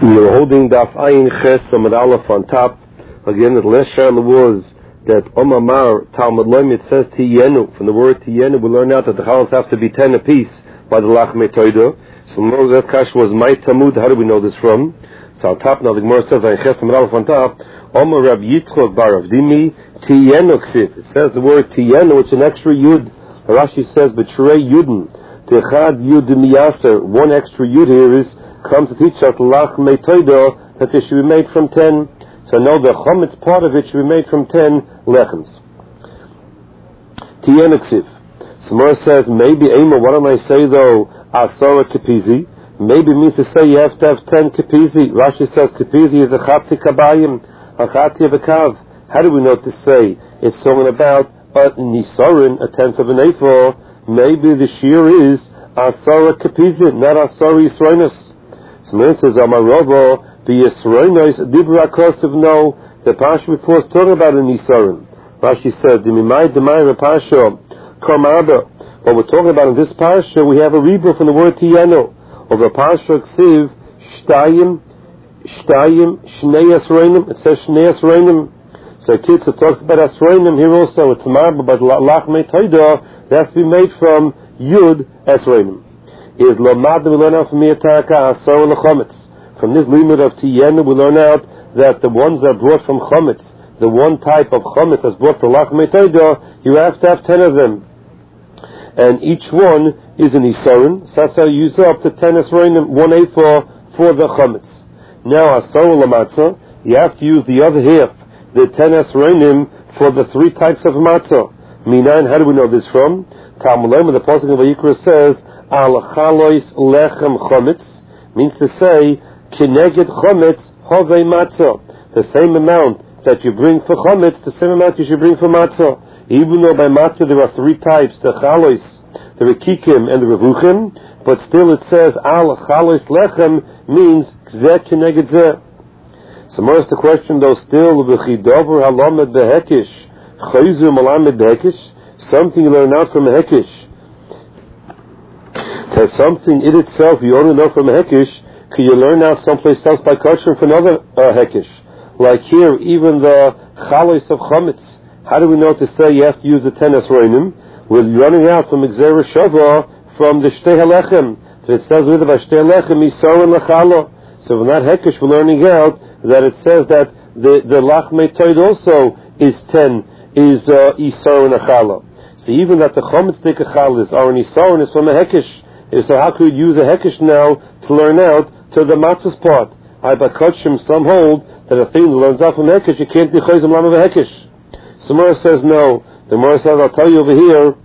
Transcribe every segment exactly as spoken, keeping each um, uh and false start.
We're holding Daf Ayin Ches Amud Aleph on top. Again, the last shayla was that Omamar Talmud Loim, it says Tiyenu. From the word Tiyenu, we learn out that the chalas have to be ten apiece by the Lachmei Toida. So the that kash was my Talmud. How do we know this from? So on top now the Gemara says Ayin Ches Amud Aleph on top. Omar Rab Yitzchok Bar Avdimi Tiyenu Ksiv. It says the word Tiyenu, it's an extra yud. Rashi says B'Trei Yudin Techad Yud Miyaser. One extra yud here is comes to teach us Lachmei Toida that it should be made from ten. So now the chometz part of it should be made from ten lechems. Tiyenu Ksiv. Samar says maybe Ema. Why don't I say though Asara Kepizi? Maybe it means to say you have to have ten Kepizi. Rashi says Kepizi is a Chatzi Kabayim, a Chatzi of a Kav. How do we know to say it's talking about a Nisarin, a tenth of an Ephah? Maybe the shear is Asara Kepizi, not Asara Yisroinus. So it says Amarova the Yisroinus Dibra Kosiv. No, the Pasha before is talking about a Nisarin. Rashi said the Mimai Demai Pasha Karmada. What we're talking about in this Pasha, we have a rebirth from the word Tiyenu. Of the Pasha Ksiv Shtayim Shtayim Shnei Asroinim. It says Shnei Asroinim. So kids, it talks about Asroinim here also. It's marba, but Lachmei Toida that has to be made from Yud Asroinim. Is Lomad we learn out from Miyataka Asor Lechometz. From this limit of Tiyenu we learn out that the ones that are brought from Chometz, the one type of Chometz that's brought from Lachmei Toida, you have to have ten of them. And each one is an Isarin. So that's how you use up the ten Asroinim, one Ephah for the Chometz. Now, Asor Lamatzah, you have to use the other half, the ten Asroinim, for the three types of Matzah. Minan, how do we know this from? Talmud Lema, the Pasuk of Vayikra says, Al Chalois Lechem Chometz, means to say, Kineged Chometz Hovei Matzah. The same amount that you bring for Chometz, the same amount you should bring for Matzah. Even though by Matzah there are three types, the Chalois, the Rekikim, and the Revuchim, but still it says, Al Chalois Lechem means Zeh Kineged Zeh. So more is the question though still, V'chidover Halamed Behekish, Chayzu Malamed Behekish, something you learn out from a Hekish. There's something in itself you only know from a Hekish, can you learn out someplace else by culture from another uh, Hekish? Like here, even the Chalois of Chometz. How do we know to say you have to use the ten Asroinim? We're running out from Exer Shavah from the Shtei Halechem. So it says with the Shtei Halechem Yisroin Lechalo. So from that Hekish we're learning out that it says that the, the Lachmei Toid also is ten, is uh, Yisroin Lechalo. So even that the Chometz Dikachalis are an Yisroin is from a Hekish. So how could you use a Hekish now to learn out to the Matzah's part? I Bakotchim, some hold that a thing that learns out from Hekish, you can't be Chayzim Lam of a Hekish. So Mora says no. The Mora says, I'll tell you over here,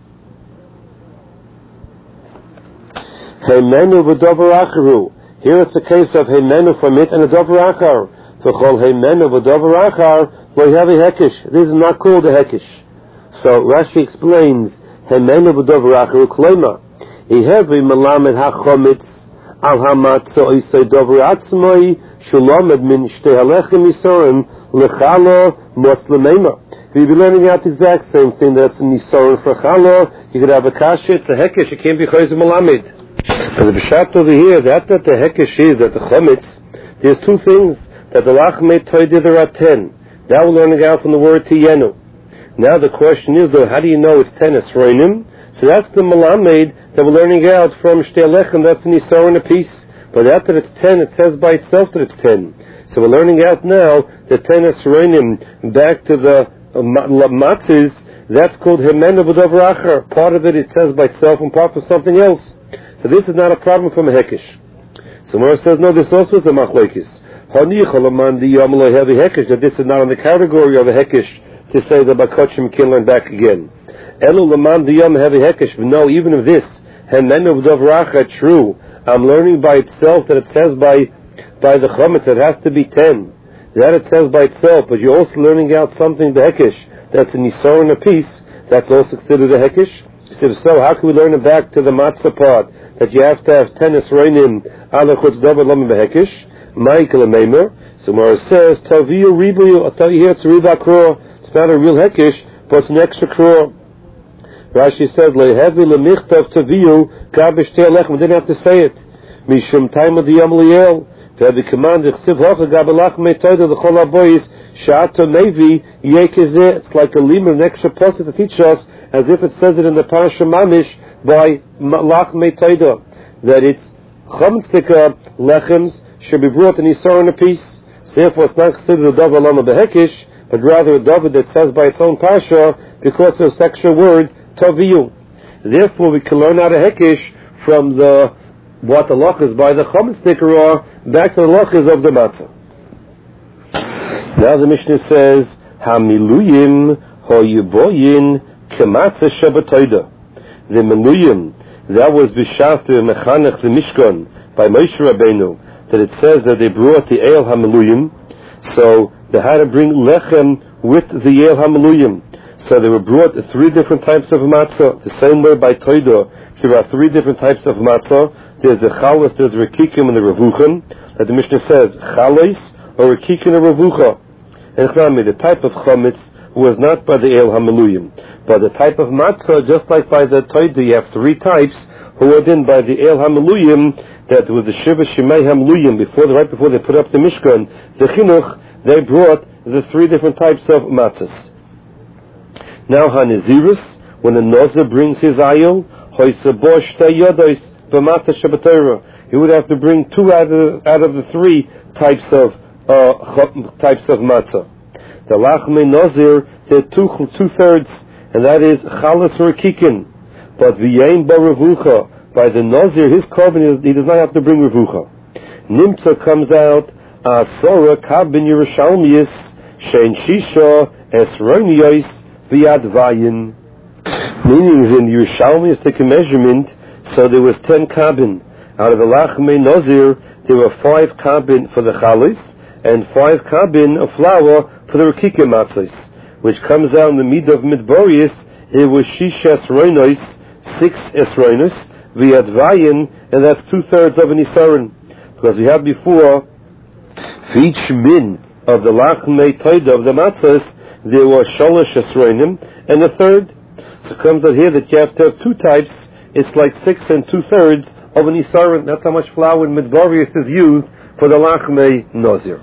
Heimenu v'dover acharu. Here it's a case of Heimenu from it and a dover achar. V'chol Heimenu v'dover achar, where you have a Hekish. This is not called a Hekish. So Rashi explains, Heimenu v'dover acharu klema. Ihevi melamed ha-chometz al ha-matzah isay dover atzmai shulamed min shtei halechem yisorim lechalo moslemema. You'll be learning out the exact same thing that's in Nisaron for Chalo. You could have a kasha, it's a hekesh, it can't be chayz malamed. And the b'shat over here, that that the hekesh is, that the chometz, there's two things, that the lachmei toida there are ten. Now we're learning out from the word tiyenu. Now the question is though, how do you know it's ten esroinim? So that's the malamed that we're learning out from shtei lechem, that's in Nisaron a piece. But after it's ten, it says by itself that it's ten. So we're learning out now the ten esroinim back to the Uh, matzahs, that's called Hemenu B'Dover Achar. Part of it, it says by itself, and part of something else. So this is not a problem from a Hekish. So Mora says, no, this also is a Machlekes. That this is not in the category of a Hekish to say that Bakotchim can learn back again. Elu Laman Diyam Heavy Hekish. No, even if this Hemenu B'Dover Achar true, I'm learning by itself that it says by by the Chometz it has to be ten. That it says by itself, but you're also learning out something, the Hekish, that's an Yisroin a piece, that's also considered a Hekish. So, so how can we learn it back to the Matzah part, that you have to have ten Yisroinim, ala chutz davar lam behekish, Michael and Meimer. So Mara says, Taviyu ribuyu, I'll tell you here, it's a riba kror, it's not a real Hekish, but it's an extra kror. Rashi says, lehevi lemichtav taviyu, gabish te'alechem, we didn't have to say it. Mishum taima diyam liel, the command it's like a limit, an extra post to teach us, as if it says it in the Parasha Mamish by Lach Meitayda, that it's Chomstika lechems should be brought in Yisrael in a piece. Therefore, it's not considered a Davar Lama Behekish, but rather a Davar that says by its own Parsha because of the extra word Taviyu. Therefore, we can learn out a Hekish from the what the lachas by the Chomstika are back to the lachas of the matzah. Now the Mishnah says, Hamiluyim hoyuboyin kematzah shabbatoida. The miluyim that was b'shas the mechanech the Mishkan by Moshe Rabbeinu, that it says that they brought the El Hamiluyim, so they had to bring lechem with the El Hamiluyim. So they were brought three different types of matzah. The same way by Toida, there are three different types of matzah. There's the chalas, there's the rekikim and the revuchim. That the Mishnah says, chalas or rekikim and revucha. And Chami, the type of chametz was not by the El Hamiluyim, but the type of matzah, just like by the Toida, you have three types who were in by the El Hamiluyim, that was the Shiva Shemai Hamiluyim, before the, right before they put up the Mishkan, the Chinuch, they brought the three different types of matzahs. Now Hanizirus, when a Nozer brings his ayil, he would have to bring two out of, out of the three types of uh, types of matzah. The Lachmei Nozir, there are two, two thirds, and that is Chalas or Kikin. But V'yein Ba Revucha, by the Nozir, his korban, he does not have to bring Revucha. Nimtza comes out, Asora Kabin Yerushalmius, Shein Shisha, Esroniyos, V'yad Vayin. Meaning in Yerushalmi is take a measurement, so there was ten kabin. Out of the Lachmei Nozir, there were five kabin for the chalis, and five kabin of flour for the Rekike matzos, which comes out in the mid of Midborius, it was Shisha Esroinos, six Esroinos, V'yad Vayin, and that's two-thirds of an Isaron. Because we had before, for each min of the Lachmei Toida of the matzos, there were Sholosh Esroinim, and a third. So it comes out here that you have to have two types. It's like six and two-thirds of an Isaron. That's how much flour in Midborius is used for the Lachmei Nozir.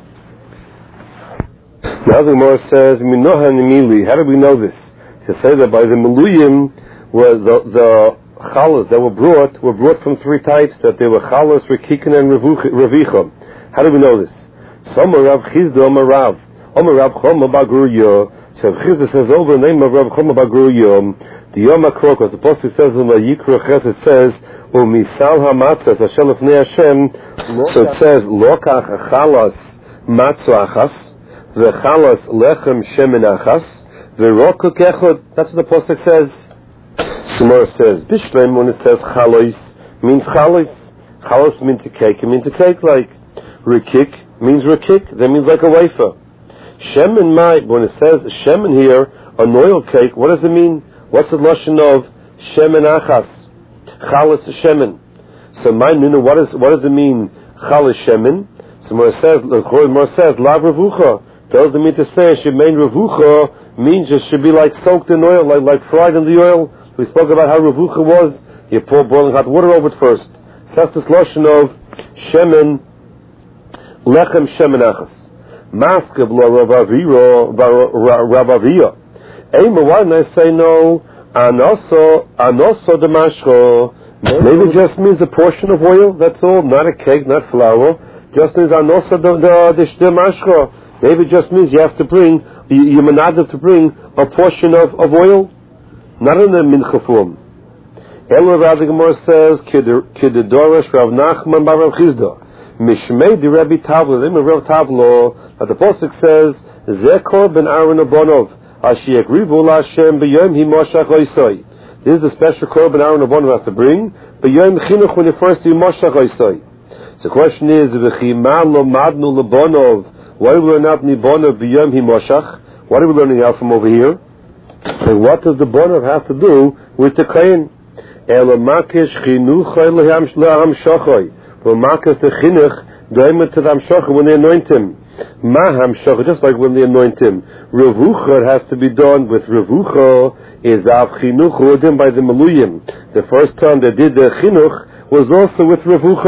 Now the Gemara says, Minoha Nimili. How do we know this? To say that by the Meluyim, were the, the chalas that were brought, were brought from three types, that they were chalas, rekikin, and revicha. How do we know this? Some are Rav Chizda, Omer Rav. Omer Rav Choma Bagruya. So Rav Chizda says over the name of Rav Choma Bagruya, the Yom HaKrokos, the Apostle says in the Yikra Ches, it says, Umisal HaMatzas, Hashem Lefnei Hashem. So it says, Lokach chalas matzah achas, v'chalas lechem shemen achas, v'rokuk echod. That's what the Apostle says. Gemara says, Bishleim, when it says chalos, means chalos. Chalos means a cake, it means a cake like. Rekik means rekik, that means like a wafer. Shemen mai, when it says shemen here, an oil cake, what does it mean? What's the lashon of shemen achas? Chalas shemen. So my nuna, what is what does it mean? Chalas shemen. So when it says, the Gemara says, lav revucha, doesn't mean to say shemen revucha means it should be like soaked in oil, like like fried in the oil. We spoke about how revucha was. You pour boiling hot water over it first. So that's this lashon of shemen, lechem shemen achas. Maskav lo Ravavia. Ema, why didn't I say no? Anoso, anoso demashcho. Maybe it just means a portion of oil, that's all. Not a cake, not flour. Just means anoso demashcho. Maybe it just means you have to bring, you manadav to bring a portion of, of oil. Not in the mincha form. Elo Rav Gemara says, Kididorish Rav Nachman bar Rav Chizda. Mishmei di Rabbi Tavlo, the name of Rav Tavlo, that the Pasuk says, Zekor ben Aaron Abonov, Ashi Yagrivu LaHashem b'yom himoshach oisoi. This is the special korban Aaron Abonov has to bring, b'yom chinuch when he first himoshach oisoi. So the question is, V'chima lo madnu lebonov, why do we learn out nibonov b'yom himoshach? What are we learning out from over here? And what does the bonov have to do with the kain? Elamakish chinuch le'am shochoi. Makas the chinuch doimet to the hamshocha when they anoint him. Ma hamshocha, just like when they anoint him. Revucha has to be done with revucha is av chinuch who done by the meluyim. The first time they did the chinuch was also with revucha.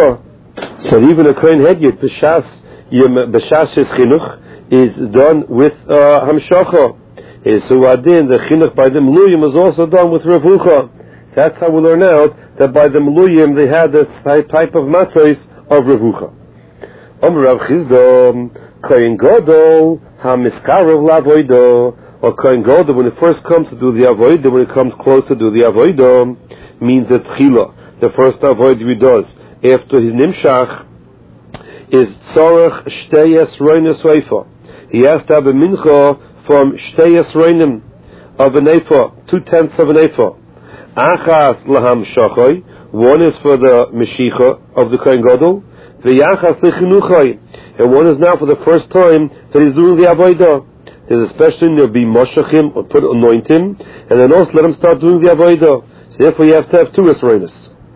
So even a Kohen Hedyot, B'shas B'shas Shes Chinuch, is done with uh, Hamshacha. So Adin, the Chinuch by the Meluyim is also done with Revucha. So that's how we learn out that by the Meluyim they had this type of matzos of Revucha. Omer Rav Chizda, Kohen Gadol, HaMiskarav Lavoido, or Kohen Gadol, when it first comes to do the Avoido, when it comes close to do the Avoido, means that Chila, the first Avoido he does, after his Nimshach, is Tzorach Shtei Esroinis Weifa. He has to have a mincha from Shtei Esroinim of an ephah, two-tenths of an ephah. Achas Laham Shachoi, one is for the Meshicha of the Kohen Gadol, V'yachas Lechinuchoi, and one is now for the first time that he's doing the Avodah. There's a special thing, there'll be Moshachim, or put anoint him, and then also let him start doing the Avodah. So therefore you have to have two Esroinis.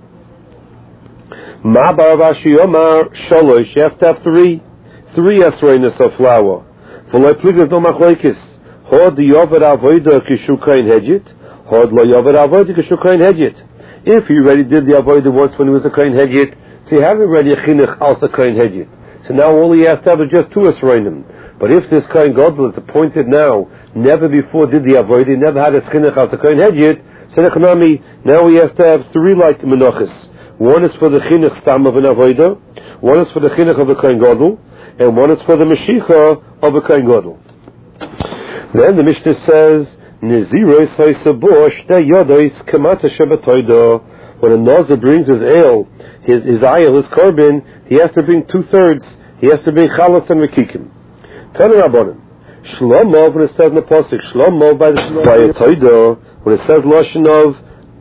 Ma Baravashi Omar Shalosh, you have to have three, three Esroinis of flour. For like Pligas no Machlekes, Hod Yovad Avodah Kishu Kohen Hedyot, Hod Lo Yovad Avodah Kishu Kohen Hedyot. If he already did the Avodah once when he was a Kohen Hedyot, so you have already a Chinuch also Kohen Hedyot. So now all he has to have is just two Esroinim. But if this Kohen Gadol is appointed now, never before did the Avodah, he never had a Chinuch also Kohen Hedyot, so now he has to have three like Menachos. One is for the Chinuch Stam of an Avodah, one is for the Chinuch of the Kohen Gadol, and one is for the Meshicha of a Kohen Gadol. Then the Mishnah says, Neziros Haisabo Shtei Yodos Kamata Shabatoida. When a Nazir brings his ale, his his ayel, his korban, he has to bring two thirds. He has to bring chalas and rekikim. Tanu Rabbanim. Shlomo, when it says in the pasuk, Shlomo by the by a toida, when it says lashon of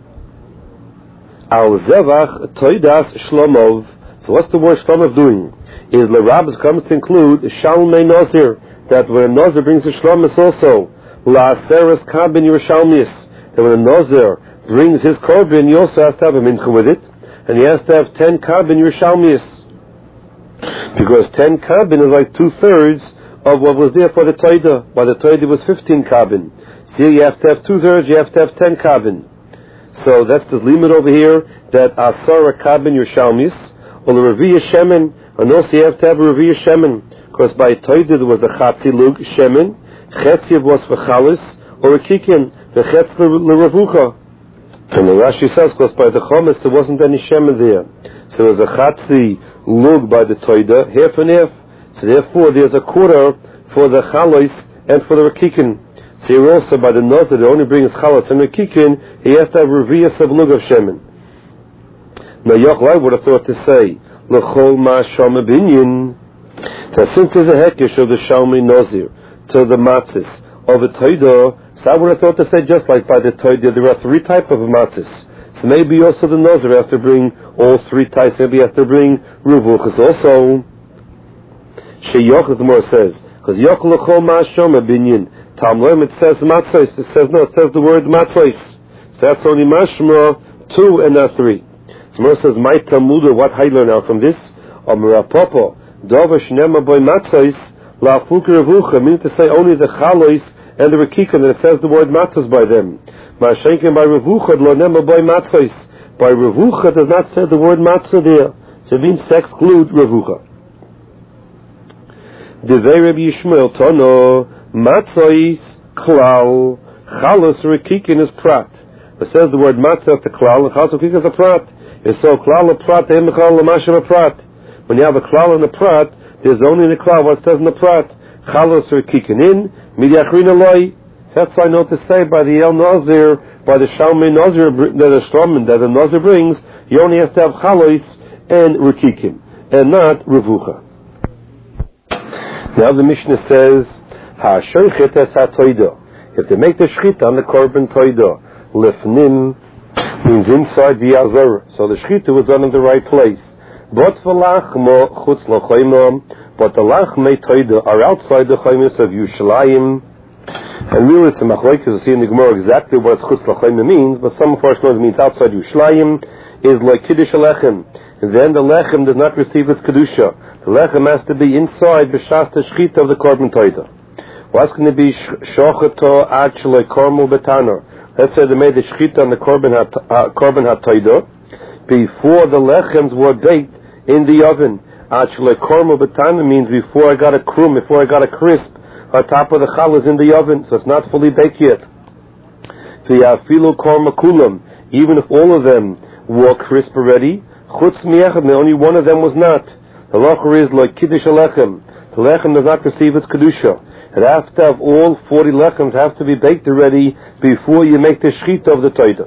Al Zevach Toidas Shlomov. So what's the word Shlomov doing? Is the rabbis comes to include Shalmei Nazir, that when a Nazir brings a Shlomis also, La Seres Kabin Yerushalmis, that when a Nazir brings his korban, he also has to have a mincha with it, and he has to have ten Kabin Yerushalmis, because ten Kabin is like two thirds of what was there for the Toida. By the Toida was fifteen Kabin. So you have to have two thirds, you have to have ten Kabin. So that's the limit over here, that Asara Kabin Yerushalmis, or the Reviya Shemen, and also you have to have a Reviya Shemen, because by Toida there was a Chatzi Lug Shemen, Chetziv was for Chalis, or a Kikin, the Chetz L'Revucha. And the Rashi says, because by the Chometz there wasn't any Shemen there. So there was a Chatzi Lug by the Toida, half and half. So therefore there's a quarter for the Chalis and for the Rekikin. So here also by the Nazir, that only brings Chalas and Rekikin, he has to have Reviya of Lug of Shemen. Now Yochel would have thought to say, L'chol ma Shama Binyin, that since there's a Hekesh of the Shalmei Nazir to the Matzis of a Toida, so I would have thought to say just like by the Toida, there are three types of Matzis. So maybe also the Nazir has to bring all three types, maybe he has to bring Revuchas also. Sheyoch, the more says, because Yoch L'chol ma Shama Binyin, Tamloim, it says Matzos, it says no, it says the word Matzos. So that's only Mashma, two and not three. So Mer says, my Talmud, what I learn out from this? Amar Papa, Dova Shnema Boy Matzos, La Fuka Revucha, meaning to say only the Chalois and the Rekikim, that it says the word Matzos by them. Ma'ashenkin by Revucha, Lo Nema Boy Matzos. By Revucha does not say the word Matzah there. So it means to exclude Revucha. Devei Rabbi Yishmael Tono, Matzos, Klal, Chalos, Rekikin is Prat. It says the word Matzah to Klal, and Chalos Rekikin is a Prat. And so Klal a Prat, Em Klal Lamashim a Prat. When you have a Klal and a Prat, there's only in the Klal what it says in the Prat. Chalos Rekikin in, Midyachrin Eloi. So that's why I know to say by the El Nazir, by the Shalmei Nazir, that the Shlomin, that the Nazir brings, you only have to have Chalos and Rekikim, and not Revucha. Now the Mishnah says, Ha-shoichet es ha-toida. If they make the shchita on the korban toida, lefnim means inside the azor. So the shchita was done in the right place. But v'lachmo chutz l'choymo, but the lachmei toida are outside the choymus of Yerushalayim. And really it's a machlokes to see in the Gemara exactly what chutz l'choymo means, but some of us know it means outside Yerushalayim is like kiddush lechem. And then the lechem does not receive its kedusha. The lechem has to be inside b'shas the shchita of the korban toida. What's going to be shochato actually kormal betanor? Let's say they made the shchita on the korban hat uh, korban hatoida before the lechems were baked in the oven. Actually, korma b'tana means before I got a krum, before I got a crisp, on top of the challah is in the oven, so it's not fully baked yet. V'yafilu korma kulam, even if all of them were crisp already, chutz mi'echad, only one of them was not. The halacha is like kiddush alechem. The lechem does not receive its kedusha. It has to have all forty lechems have to be baked already before you make the shechita of the toida.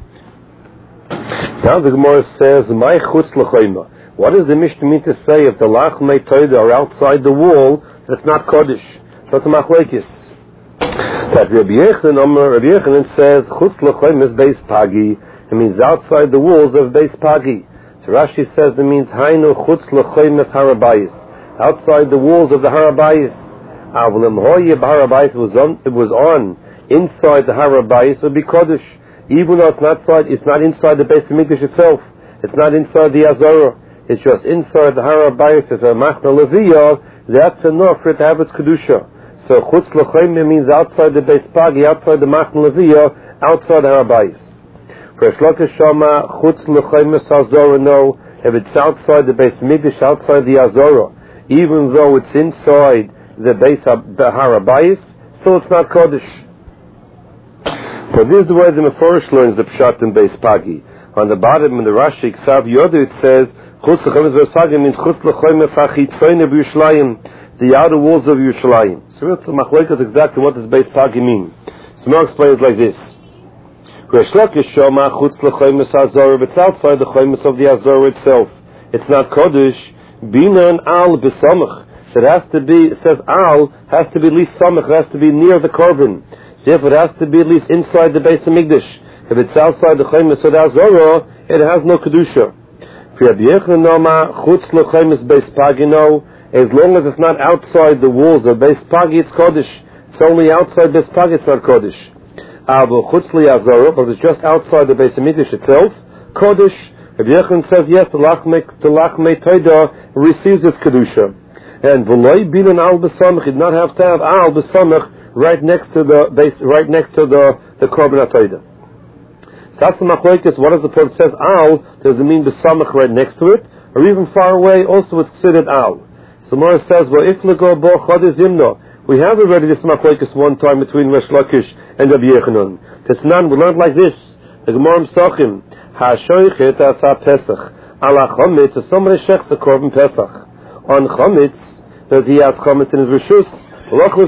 Now the Gemara says, "My chutz l'chayma." What does the Mishnah mean to say if the lachmei toida are outside the wall? That's not kodesh. That's a machlekes. That Rabbi Yochanan, Rabbi Yochanan says, "Chutz l'chayma is beis pagi." It means outside the walls of beis pagi. So Rashi says it means hainu chutz l'chayma harabayis, outside the walls of the harabayis. Avlim hoye b'harabayis was on. It was on inside the harabayis. It would be kodesh. Even though it's not inside, it's not inside the Beis Hamikdash itself. It's not inside the Azara. It's just inside the Harabayis. It's a Machna Leviyah. That's enough for it to have its kedusha. So Chutz L'Chayim means outside the Beis Pagi, outside the Machna Leviyah, outside the Harabayis. For Shloka Shama, Chutz L'Chayim Azara, no. If it's outside the Beis Hamikdash, outside the Azara, even though it's inside the Beis Harabayis, still it's not kodesh. But this is the way the Meforish learns the Pshat in Beis Pagi. On the bottom in the Rashi, Ksav Yodu, it says, Chutz l'chayim Beis Pagi means Chutz l'chayim fachitzoyne b'Yushalayim, the outer walls of Yerushalayim. So it's machlokes exactly what does Beis Pagi mean. So Mar explains like this. Resh Lakish Shoma Chutz l'chayim Azara, but it's outside the chayim of the Azara itself. It's not Kodesh. Binan al b'samach. It has to be, it says al, has to be at least samach, it has to be near the korban. Therefore, it has to be at least inside the Beis Hamikdash. If it's outside the Chayim Yesod Azara, it has no kedusha. As long as it's not outside the walls of Beis Pagi, it's kodesh. It's only outside Beis Pagi, it's not kodesh. But it's just outside the Beis Hamikdash itself, kodesh. Rabbi Yochanan says yes, the lachmei toida receives its kedusha. And v'loi binan al b'samach, it did not have to have al b'samach right next to the base, right next to the the korban atoida. So that's the machlokes. What does the Torah says al? Does it mean the samach right next to it, or even far away? Also, it's considered al. So Mora says, "Well, if lego bo chodesh zimno." We have already this machlokes one time between Resh Lakish and Rabbi Yochanan. Tesnan, we learned like this. The Gemara Mesachim hashoichet asa pesach ala chometz. So somebody shechs a korban pesach on chometz. Does he have chometz in his rishus? He's over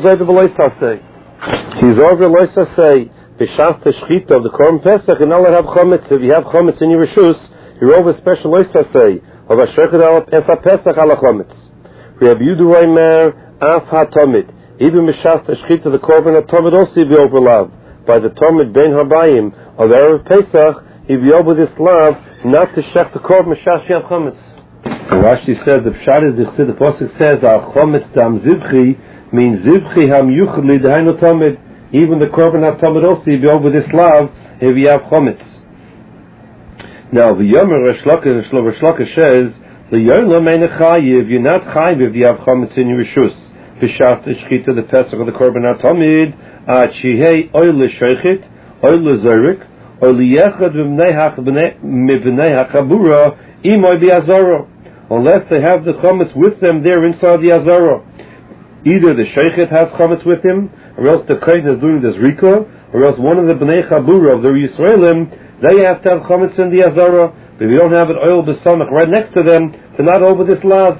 Loisa say B'shas Teshchita of the Korban Pesach, and all that have chometz. If you have chometz in your rishus, you're over special Loisa say of a shechit al Pesach Pesach ala chometz. We have Yudu Mer Af HaTomid. Even B'shas Teshchita the Korban HaTomid also be over love by the Tomid Ben Habayim of Erev Pesach. He'd be over this love not to shech the Korban B'shas Yav chometz. Rashi says the Pshat is the the Pasuk says al chometz dam zibchi. Means zivchi ham yuchli dehainu tamid. Even the korban hatamid also be over this love if you have chometz. Now the yomer Resh Lakish Resh Lakish says the yomer meina chayiv. You're not chayiv if you have chometz in your rishus. B'shas teshchita the pesach of the korban hatamid at shehei oil sheichit oil zerik oil yechad mivnei hakabura imoy biazara. Unless they have the chometz with them there inside the azara. Either the sheikhet has chometz with him, or else the kohen is doing this rika, or else one of the bnei chabura of the Yisraelim, they have to have chometz in the azara, but we don't have an oil b'samach right next to them, to not over this lav.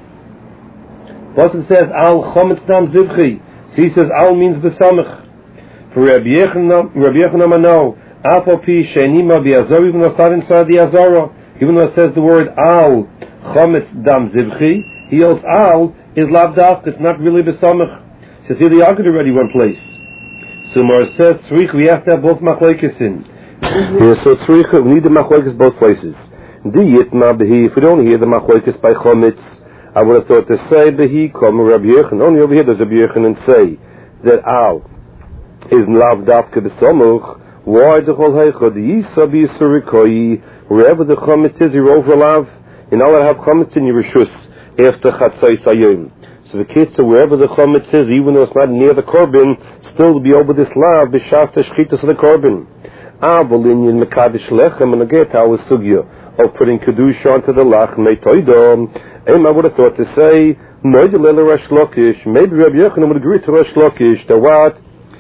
Pasuk says al chometz dam zivchi. He says al means b'samach. For Rabbi Yochanan, Rabbi Yochanan no, afal pi she'nima bi'azara, even though it's not inside the azara, even though it says the word al chometz dam zivchi, he holds al is lavdaf, it's not really besamach. So see, they argued already one place. So Mar says, tzrich, we have to have both machlokes in. Yeah, so tzrich, we need the machlokes both places. Di yitma behi, if we don't hear the machlokes by chometz, I would have thought to say behi, come Rabbi Yochanan. Only over here does Rabbi Yochanan say that al is lavdaf ke besamach. Why the whole heichad yisa b'yisurikoi, wherever the chometz is, you're over lav. In all I have chometz in your rishus. After Chatzai Sayim. So the kids, so wherever the chometz is, even though it's not near the korban, still to be over this lav, b'shas teshchitas of the korban. Aval inyan mekadesh lechem, and again, how is sugya of putting kedusha onto the lachmei toida. And I would have thought to say, maybe Rabbi Yochanan would agree to Resh Lakish that what?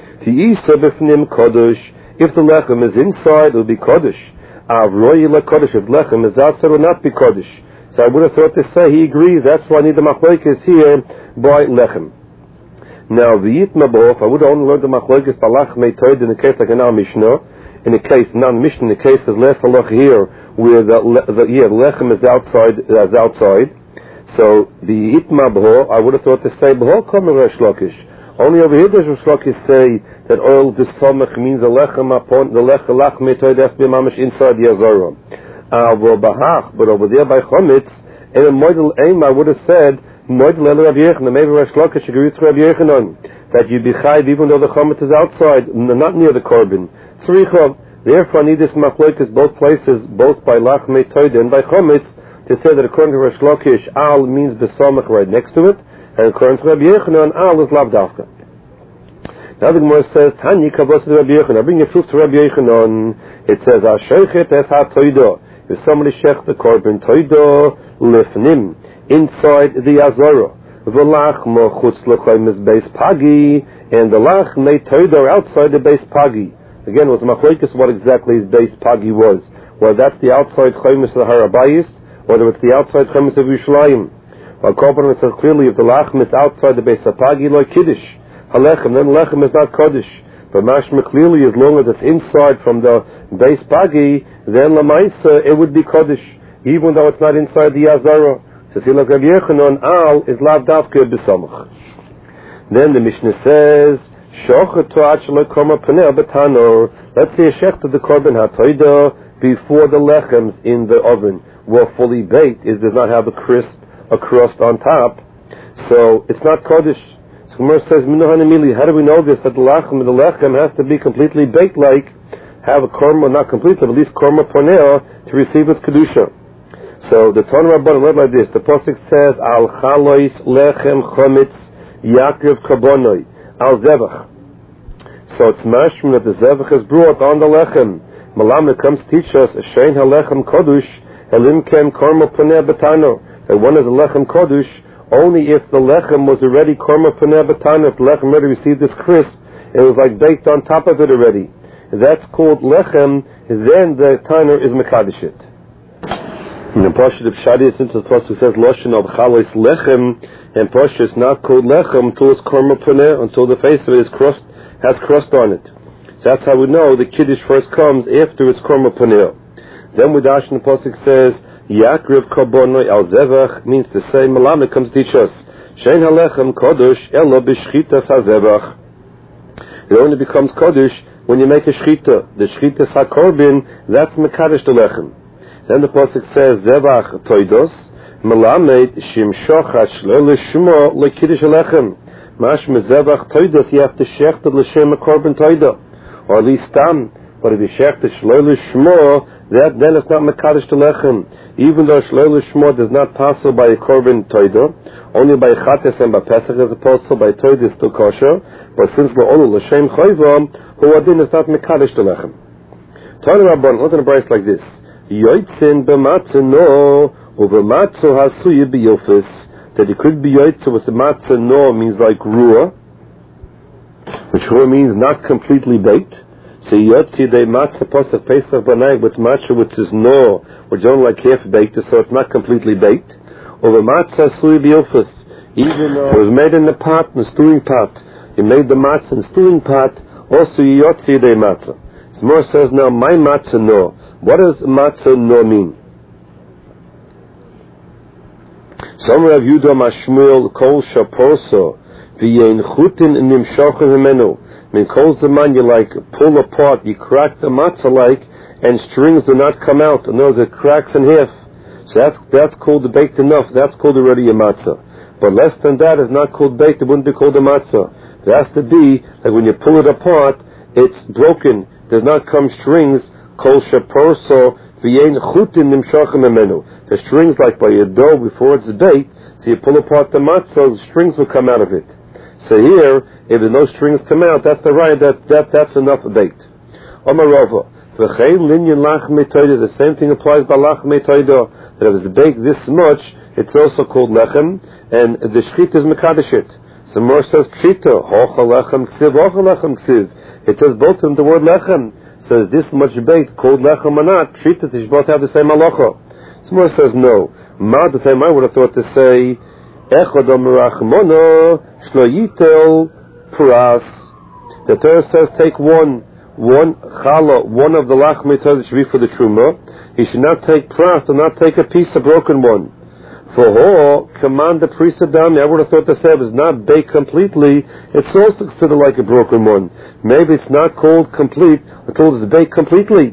If the lechem is inside, it will be kodesh. If lechem is outside, it will not be kodesh. So I would have thought to say he agrees. That's why I need the machlokes here by lechem. Now the yitma bof, I would have only learned the machlokes by lachmei toid in the case like in our Mishnah. In the case, not Mishnah, in the case is less halach here, where the, the yeah the lechem is outside, is outside. So the yitma boh, I would have thought to say boh come Resh Lakish. Only over here does Resh Lakish say that oil disomach means the lechem upon the lechem lachmei toid has to be mamish inside the azara. Uh, but over there by chometz, and in model aim I would have said model el Rabbi Yochanan, maybe Resh Lakish agrees with Rabbi Yochanan that you be chayv even though the chometz is outside, not near the korban. Tzricha. Therefore, I need this machlokes both places, both by lachmei toid and by chometz, to say that according to Resh Lakish, al means besomach right next to it, and according to Rabbi Yochanan, al is lavdavka. Now the Gemara says, Tanya kavos to Rabbi Yochanan. I bring you proof to Rabbi Yochanan. It says, Ashochet es ha toido. If somebody shechs the korban toido lifnim inside the azara, v'lachmo chutz l'choymes beis pagi, and the lachmei toido outside the beis pagi. Again, it was machlokes what exactly his beis pagi was. Whether that's the outside choymes of the harabayis, whether it's the outside choymes of Yerushalayim. While korban says clearly, if the lachem is outside the beis pagi, like kiddush. Halechem, then lechem is not kodesh. But mashma clearly, as long as it's inside from the beis pagi, then lamaisa it would be kodesh, even though it's not inside the azara. So see, like Rabbi Yochanan, al is lav davke b'samach. Then the Mishnah says, shochet toach lekoma paneh betanor. Let's say a shech to the korban hatoida before the lechems in the oven were fully baked. It does not have a crisp, a crust on top, so it's not kodesh. Gemara says, how do we know this? That the lachem, the lechem has to be completely baked, like have a korma, not completely, but at least korma ponea to receive its kedusha. So the Tanna Rabbanan read like this. The pasuk says, al chalois lechem chometz yakriv karbonoi al zevach. So it's mashman that the zevach is brought on the lechem. Malam comes to teach us shein halechem kodush elim kem korma ponea betano. That one is a lechem kodush only if the lechem was already korma paneh b'tana, if the lechem already received this crisp, it was like baked on top of it already. That's called lechem, then the tainer is mekadosh it. In the Pasha of Shadi, since the Pasha says Loshen of Chalois lechem, and Pasha is not called lechem until it's korma paneh, until the face of it is crust, has crust on it. So that's how we know the kiddush first comes after it's korma paneh. Then with Dash, the Pasha says, Yakriv karbonoi al zevach means to say, Malame comes to teach us, Shein halechem kodesh elo b'shchitas hazevach. It only becomes kodesh when you make a shchita. The shchitas hakorbin, that's mekadosh the lechem. Then the pasuk says, Zevach toidos, Malame shimshoch hashlo l'shmo l'kiddush halechem. Mashma zevach toidos, you have to shech the l'shem korban toido, or at least tam. But if you shech the shlo l'shmo, that then it's not mekadosh the lechem. Even though shlo l'shmo does not pass by a korban toido, only by chates and by pesach as opposed to by toido is still kosher. But since we're all l'shem chayva, who adin is not mekadosh the lechem. Tanna Rabbanan, look at a brace like this: yoitzin b'matzah no, u'b'matzah hasuya b'yofis. That it could be yoitzin with the matzah no means like ruah, which ruah means not completely baked. So yotzi de matzah pasach pesach banai with matzah which is no, which is only like half baked, so it's not completely baked. Or the matzah sui biofus, even though it was made in the pot, in the stewing pot, you made the matzah in the stewing pot, also yotzi de matzah. So more says now, my matzah no. What does matzah no mean? Some Rav Yudah Mashmuel kol shaporso v'yein chutin nimshochin himenu. I mean, kol zaman you like pull apart, you crack the matzah like, and strings do not come out. In other words, it cracks in half. So that's that's called baked enough. That's called already a matzah. But less than that is not called baked. It wouldn't be called a matzah. It has to be like when you pull it apart, it's broken. Does not come strings. Kol shaporso v'yein chutin nimshochin himenu. The strings like by a dough before it's baked. So you pull apart the matzah, the strings will come out of it. So here, if no strings come out, that's the right, that, that that's enough baked. Omarova, The same thing applies by lachmei toida, that if it's baked this much, it's also called lechem, and the shchita is mekadeshit. So more says pshita, hocha lechem ksiv, hocha lechem ksiv. It says both of them the word lechem. So is this much baked called lechem or not? Pshita, they both have the same halacha. So more says no. Ma, the time I would have thought to say, echad amirachmono shlo yitel pras. The Torah says take one, one challah, one of the lachmei toida should be for the truma. He should not take pras, and not take a piece of broken one. For ho, command the priest of dami. I would have thought the seb is not baked completely. It's also considered like a broken one. Maybe it's not called complete until it's baked completely.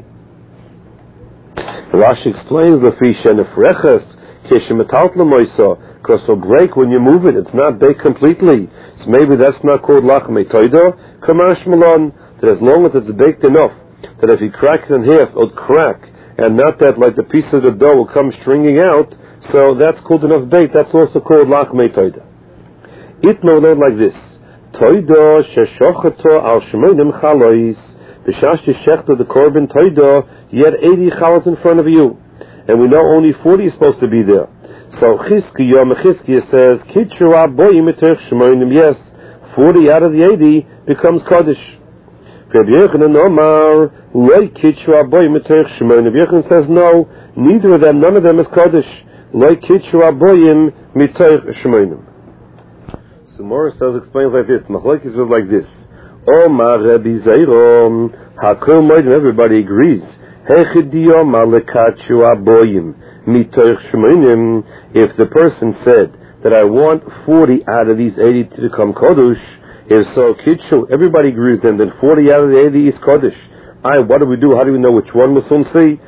Rashi explains the fish and the freches kishimetaltla moisa, because it'll break when you move it. It's not baked completely. So maybe that's not called lachmei toida. Kamash malon, that as long as it's baked enough that if you crack it in half, it'll crack, and not that like the piece of the dough will come stringing out. So that's called enough bait. That's also called lachmei toida. It no learn like this: toida sheshochato al shmonim chalois. B'shash shechta the korban toida, you had eighty chalos in front of you, and we know only forty is supposed to be there. So Chizkiya Mechizkiya says kitchura boyim eterch shmonim. Yes, forty out of the eighty becomes kodesh. Rabbi Yochanan Omar loy kitchura boyim eterch shmonim. Rabbi Yochanan says no, neither of them, none of them is kodesh. Like kitchura boyim mitoich shmoinim. So Morris does explains like this. Machlokes is like this. Omar Rabbi Zayrom hakol moedim. Everybody agrees. Hechidiyo malekatchura boyim mitoich shmoinim. If the person said that I want forty out of these eighty to become kodesh, if so, kitchu, everybody agrees then that forty out of the eighty is kodesh. I, what do we do? How do we know which one? We'll see.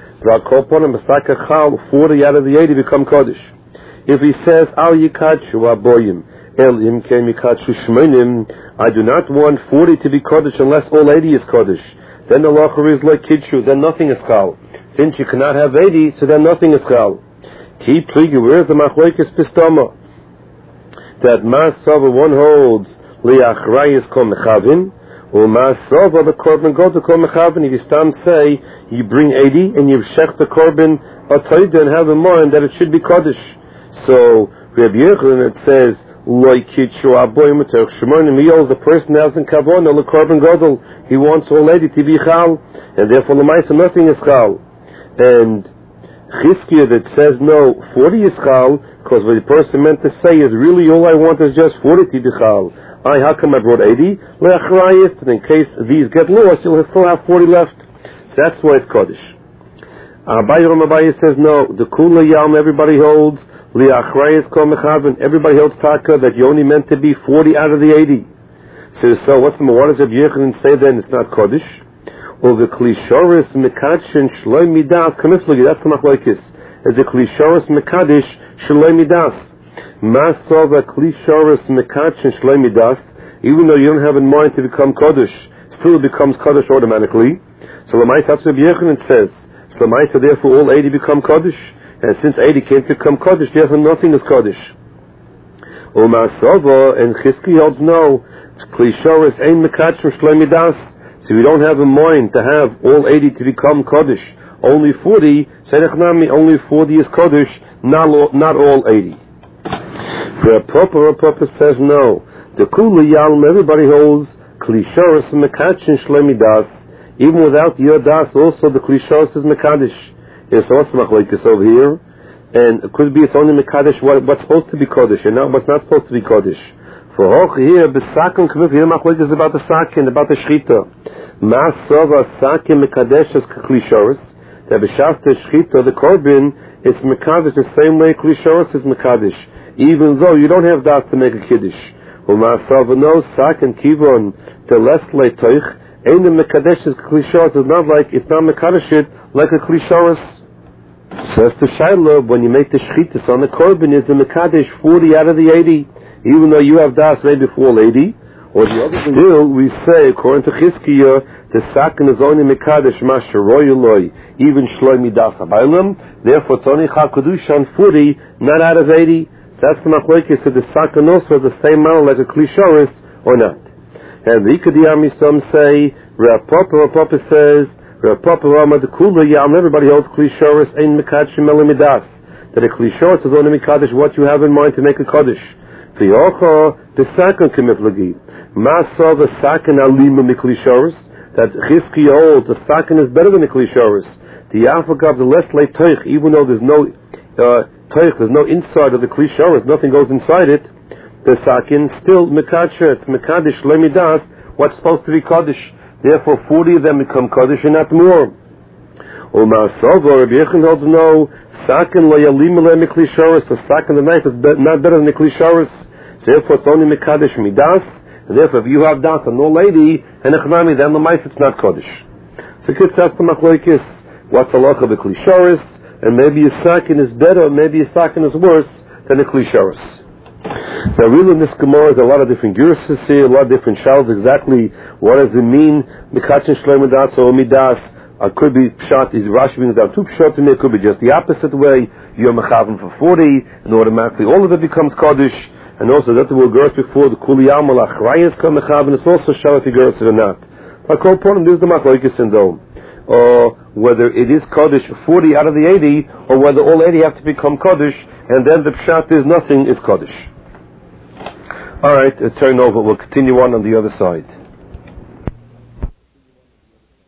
forty out of the eighty become kodesh. If he says, Al yikachu aboyim, El im kem yikachu shmonim, I do not want forty to be kodesh unless all eighty is kodesh. Then the lacher is like kitchu, then nothing is chal. Since you cannot have eighty, so then nothing is chal. Ki pligi, where's the machlokes pistama? That masava one holds, liachrayis kol mechavin, U'ma'asova the korban go to kol mechavin. If you stam say you bring eighty and you shech the korban a toida and have in mind that it should be kodesh. So Rabbi Yochanan it says loy kitchu aboyim eterch shmonim. He holds the person that hasn't kavona the korban gadol. He wants all eighty to be chal, and therefore the ma'aseh nothing is chal. And Chizkiya that says no, forty is chal, because what the person meant to say is really all I want is just forty to be chal. I, how come I brought eighty? Le'achrayit, and in case these get lost, you'll still have forty left. So that's why it's kodesh. Abaye Ram Abaye says no. The kula yam everybody holds. Le'achrayit kol mechavin. Everybody holds taka that you only meant to be forty out of the eighty. So, so what's the what does Rabbi Yochanan say then? It's not kodesh. Or the klishoris mekadshin shloi midas kamiflagi. That's the machlokes. Is the klishoris mekadish shloi midas. Masova klishoris mekadshin shloi midas. Even though you don't have in mind to become kodesh, still becomes kodesh automatically. So Lamai that's what Rabbi Yochanan says. So Lamai so therefore all eighty become kodesh, and since eighty can't become kodesh, therefore nothing is kodesh. Umasova and Chizki holds no. Klishoris ein mekadshin shloi midas. So we don't have in mind to have all eighty to become kodesh. Only forty, Sedechnami, only forty is kodesh, not all, not all eighty. The proper proper says no. The kula yalm everybody holds klishoris mekadshin shloi midas. Even without your das, also the klishoris is mekadesh. It's also machlokes over here, and it could be it's only mekadesh what, what's supposed to be kodesh and not what's not supposed to be kodesh. For hoch here, besaken k'mif, here machlokes is about the sakin, about the shchita. Ma'asova sakin mekadesh is klishoris. That b'shafta shchita, the korban, it's mekadesh the same way klishoris is mekadesh, even though you don't have das to make a kiddush. U'ma'asova no sakin kivon the less leitoich. Ein the mekadesh is klishoris. It's not like it's not mekadesh it like a klishoris. Says to Shiloh, when you make the shchitas on the korban, is the mekadesh forty out of the eighty. Even though you have das maybe for all eighty, or the other thing, still we say according to Chizkiya, the sakin is only mekadesh masharoyuloi, even shloi midas abaylam. Therefore, it's only chakudushan forty, not out of eighty. That's the machlokes. So the sakin also has the same amount like a klishoris or not. And the ikadiyami some say Rav Papa Rav Papa says Everybody holds Kli Shoros ein Mekadshim Ela Midas. That a Kli Shoros is only Mekadesh what you have in mind to make a Kaddish. V'yocha b'sakan k'miflagi. Masa v'sakan alima mikli Shoros. That Chizki holds the sakan is better than the Kli Shoros. The Yafagav, the less late Teich, even though there's no uh, Teich, there's no inside of the Kli Shoros, nothing goes inside it. The sakin still Mekadsher, it's Mekadesh Lemidas, what's supposed to be Kaddish. Therefore, forty of them become Kaddish and not more. U'ma'asova, Rabbi Yechon holds no, sakin lo yalim le mikli shoros, the sakin, the knife is be- not better than the kli shoros. Therefore, it's only Mekadesh Midas, and therefore, if you have das and no lady, and echnami, then the mice, it's not Kaddish. So, kids ask the machlokes, what's the halacha of the kli shoros, and maybe a sakin is better, or maybe a sakin is worse than the kli shoros. Now, really, in this Gemara, there's a lot of different gurses here, a lot of different shalves. Exactly what does it mean? Mikachin shloim midas or midas? It could be pshat. Is Rashi brings down two pshat in there. It could be just the opposite way. You're mechavim for forty, and automatically all of it becomes kaddish. And also that the word girls before the kuliyam malachrayas come mechavim. It's also shal if you girls it or not. But call upon this is the machlokes in though, or whether it is kaddish forty out of the eighty, or whether all eighty have to become kaddish, and then the pshat is nothing is kaddish. All right, uh, turn over. We'll continue on on the other side.